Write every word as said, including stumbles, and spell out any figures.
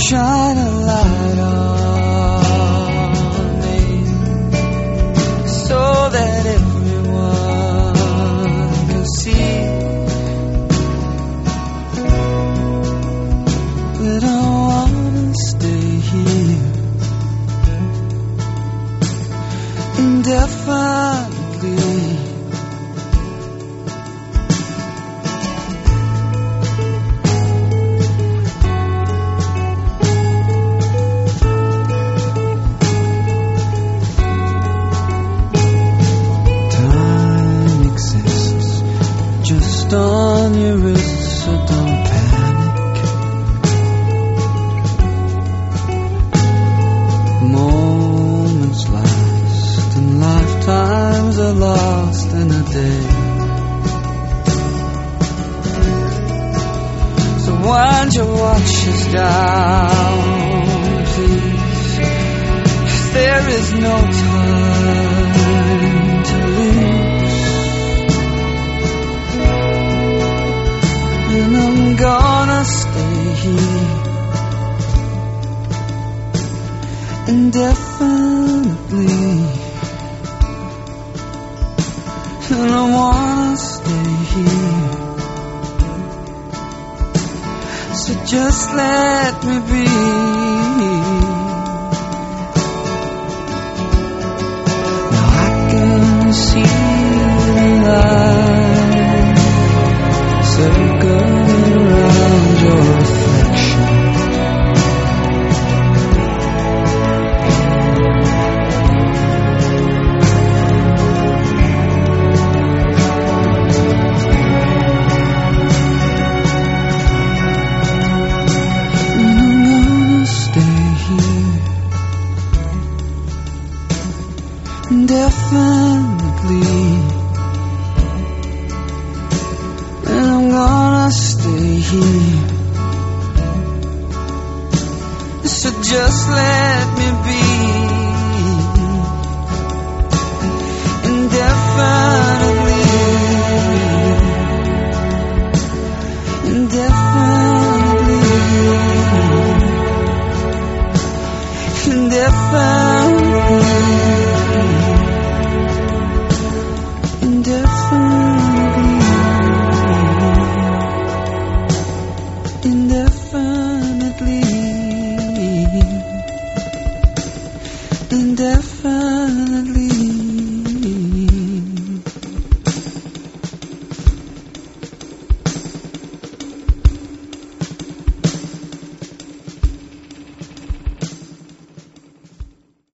shine a light on me so that everyone can see that I wanna stay here indefinitely. On your wrist, so don't panic. Moments last and lifetimes are lost in a day. So wind your watches down, please, 'cause there is no time to lose. And I'm gonna stay here indefinitely. And I wanna stay here, so just let me be. Now I can see the light circling around your reflection. And I'm gonna stay here indefinitely. And I'm gonna stay here, so just let me be.